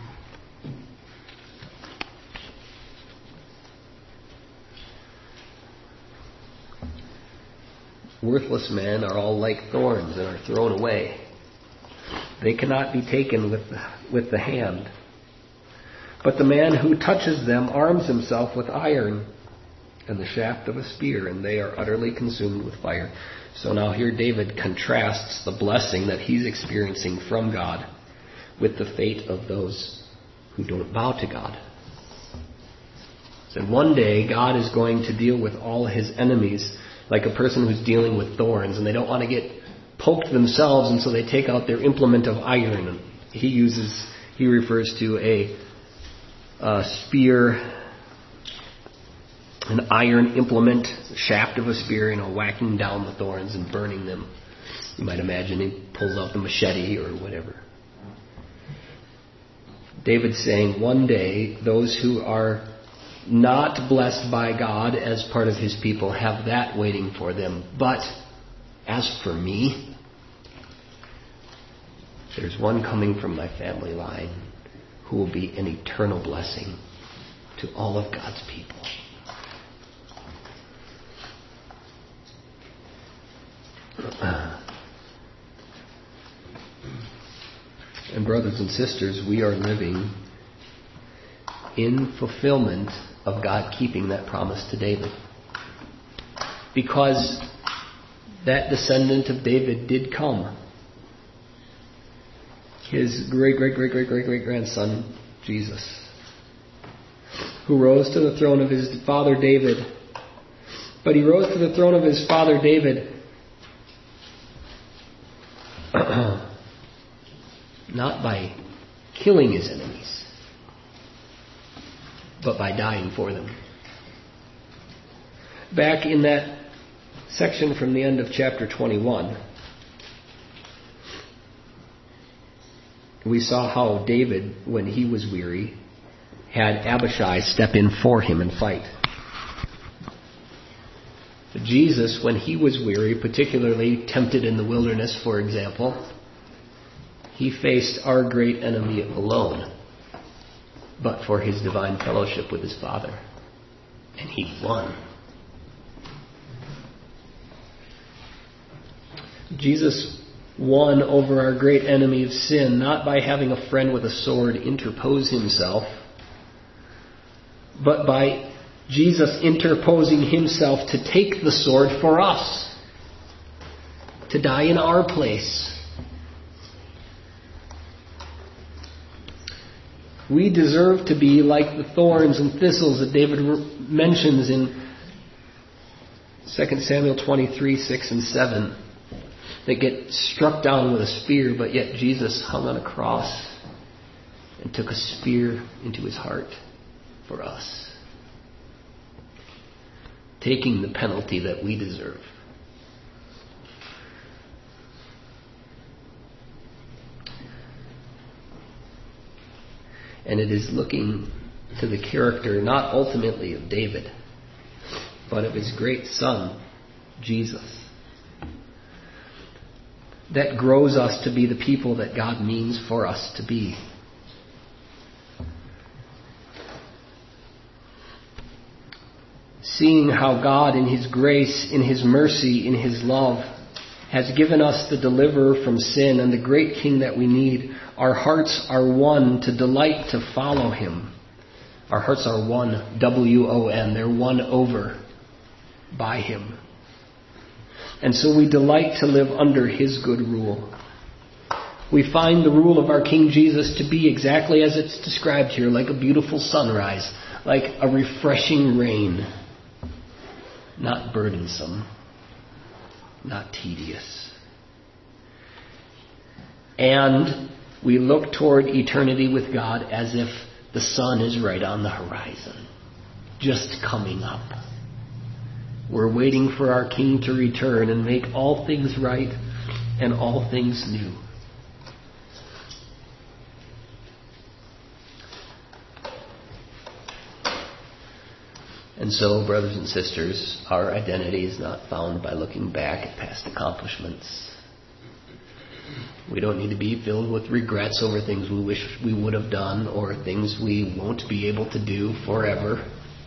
Worthless men are all like thorns and are thrown away. They cannot be taken with the hand. But the man who touches them arms himself with iron and the shaft of a spear, and they are utterly consumed with fire. So now here David contrasts the blessing that he's experiencing from God with the fate of those who don't bow to God. So one day God is going to deal with all his enemies like a person who's dealing with thorns, and they don't want to get poked themselves, and so they take out their implement of iron. And he refers to a spear, an iron implement, the shaft of a spear, whacking down the thorns and burning them. You might imagine he pulls out the machete or whatever. David's saying one day those who are not blessed by God as part of his people have that waiting for them. But as for me, there's one coming from my family line who will be an eternal blessing to all of God's people. And brothers and sisters, we are living in fulfillment of God keeping that promise to David. Because that descendant of David did come. His great-great-great-great-great-great-grandson, Jesus, who rose to the throne of his father David. But he rose to the throne of his father David not by killing his enemies, but by dying for them. Back in that section from the end of chapter 21, we saw how David, when he was weary, had Abishai step in for him and fight. Jesus, when he was weary, particularly tempted in the wilderness, for example, he faced our great enemy alone, but for his divine fellowship with his Father. And he won. Jesus won over our great enemy of sin, not by having a friend with a sword interpose himself, but by Jesus interposing himself to take the sword for us, to die in our place. We deserve to be like the thorns and thistles that David mentions in 2 Samuel 23, 6 and 7, that get struck down with a spear, but yet Jesus hung on a cross and took a spear into his heart for us, taking the penalty that we deserve. And it is looking to the character not ultimately of David, but of his great son, Jesus, that grows us to be the people that God means for us to be. Seeing how God in his grace, in his mercy, in his love has given us the deliverer from sin and the great king that we need, our hearts are won to delight to follow him. Our hearts are won, W-O-N, they're won over by him. And so we delight to live under his good rule. We find the rule of our King Jesus to be exactly as it's described here, like a beautiful sunrise, like a refreshing rain. Not burdensome, not tedious. And we look toward eternity with God as if the sun is right on the horizon, just coming up. We're waiting for our King to return and make all things right and all things new. And so, brothers and sisters, our identity is not found by looking back at past accomplishments. We don't need to be filled with regrets over things we wish we would have done or things we won't be able to do forever.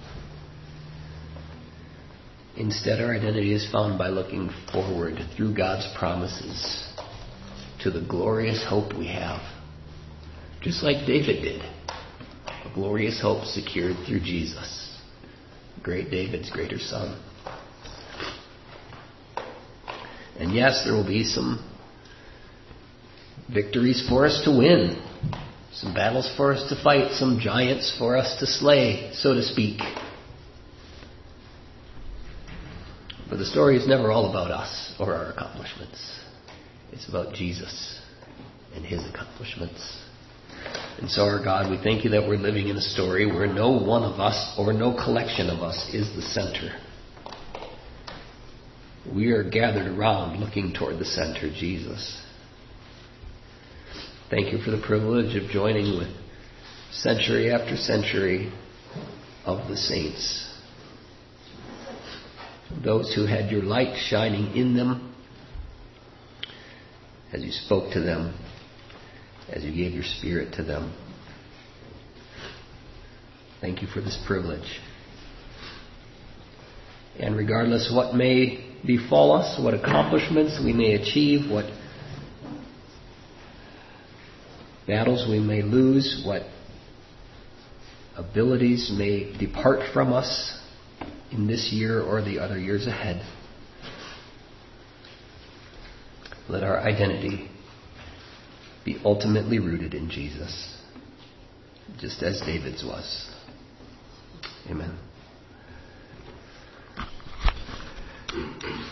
Instead, our identity is found by looking forward through God's promises to the glorious hope we have, just like David did. A glorious hope secured through Jesus, great David's greater son. And yes, there will be some victories for us to win, some battles for us to fight, some giants for us to slay, so to speak. But the story is never all about us or our accomplishments. It's about Jesus and his accomplishments. And so, our God, we thank you that we're living in a story where no one of us or no collection of us is the center. We are gathered around looking toward the center, Jesus. Thank you for the privilege of joining with century after century of the saints. Those who had your light shining in them as you spoke to them, as you gave your Spirit to them. Thank you for this privilege. And regardless what may befall us, what accomplishments we may achieve, what battles we may lose, what abilities may depart from us in this year or the other years ahead, let our identity be ultimately rooted in Jesus, just as David's was. Amen.